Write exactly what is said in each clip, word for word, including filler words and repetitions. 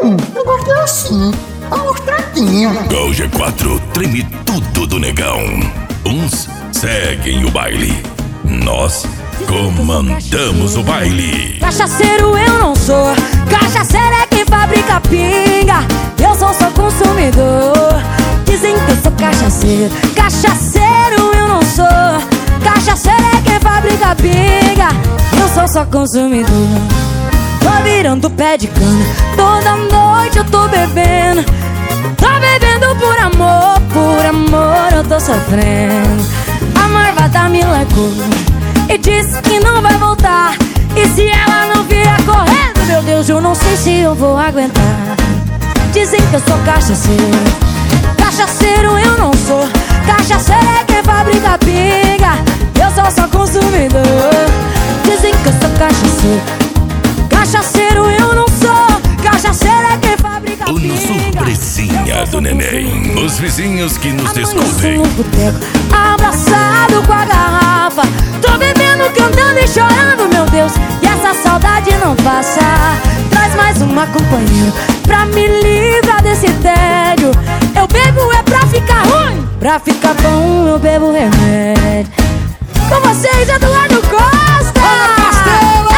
Hum, eu gostei assim, tá mostradinho. O G quatro treme tudo do negão. Uns seguem o baile, nós comandamos o baile. Cachaceiro eu não sou, cachaceiro é quem fabrica pinga. Eu sou só consumidor. Dizem que eu sou cachaceiro, cachaceiro eu não sou. Cachaceiro é quem fabrica pinga. Eu sou só consumidor. Tô virando pé de cana, toda noite eu tô bebendo. Tô bebendo por amor, por amor eu tô sofrendo. A marvada me largou e disse que não vai voltar. E se ela não vier correndo, meu Deus, eu não sei se eu vou aguentar. Dizem que eu sou cachaceiro, cachaceiro eu não sou. Cachaceiro é quem fabrica pinga. Eu sou só consumidor. Dizem que eu sou cachaceiro, cachaceiro eu não sou. Cachaceiro é quem fabrica pinga. Uma surpresinha do neném. Os vizinhos que nos descobrem. No boteco, abraçado com a garrafa. Tô bebendo, cantando e chorando, meu Deus. E essa saudade não passa. Traz mais uma companheira pra me livrar desse tédio. Eu bebo é pra ficar ruim, pra ficar bom eu bebo remédio. Com vocês, Eduardo Costa. Ana Castelo!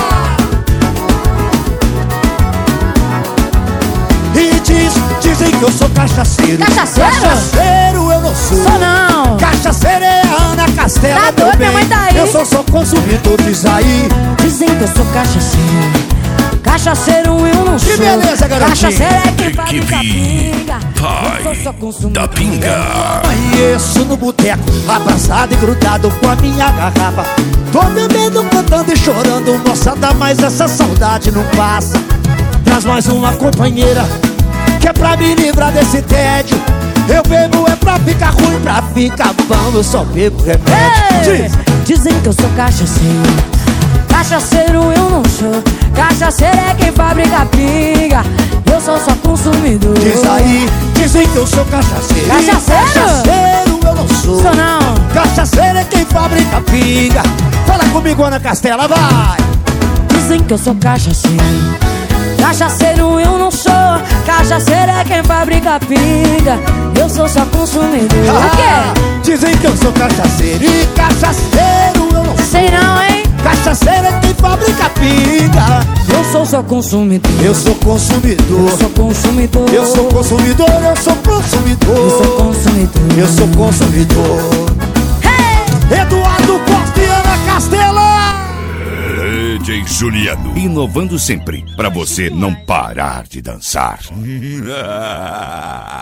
E diz, dizem que eu sou cachaceiro. Cachaceiro? Cachaceiro eu não sou. Sou não. Cachaceiro é a Ana Castelo. Tá doido, minha mãe tá aí. Eu sou só consumidor, diz aí. Dizem que eu sou cachaceiro, cachaceiro eu não sou. Que beleza, garotinho. Cachaceiro é quem fabrica Equipe pinga. Pai Eu sou só consumidor. da Pinga. Conheço no boteco, abraçado e grudado com a minha garrafa. Tô bebendo, cantando e chorando. Moçada, mas essa saudade não passa. Traz mais uma companheira, que é pra me livrar desse tédio. Eu bebo é pra ficar ruim, pra ficar bom eu só bebo remédio. Ei, Diz. dizem que eu sou cachaceiro, cachaceiro eu não sou. Cachaceiro é quem fabrica pinga. Eu sou só consumidor. Diz aí, dizem que eu sou cachaceiro. Cachaceiro? Cachaceiro eu não sou. Sou não. Cachaceiro é quem fabrica pinga. Fala comigo, Ana Castela, vai. Dizem que eu sou cachaceiro, cachaceiro eu não sou. Cachaceiro é quem fabrica pinga. Eu sou só consumidor. O quê? Dizem que eu sou cachaceiro e cachaceiro eu não sou. Sei não, hein? Cachaceiro é quem fabrica pinga. Eu sou só consumidor. Eu sou consumidor. Eu sou consumidor. Eu sou consumidor, eu sou consumidor. Eu sou consumidor. Eu sou consumidor. Hey! Eduardo Costa e Ana Castela. D J Juliano, inovando sempre pra você não parar de dançar.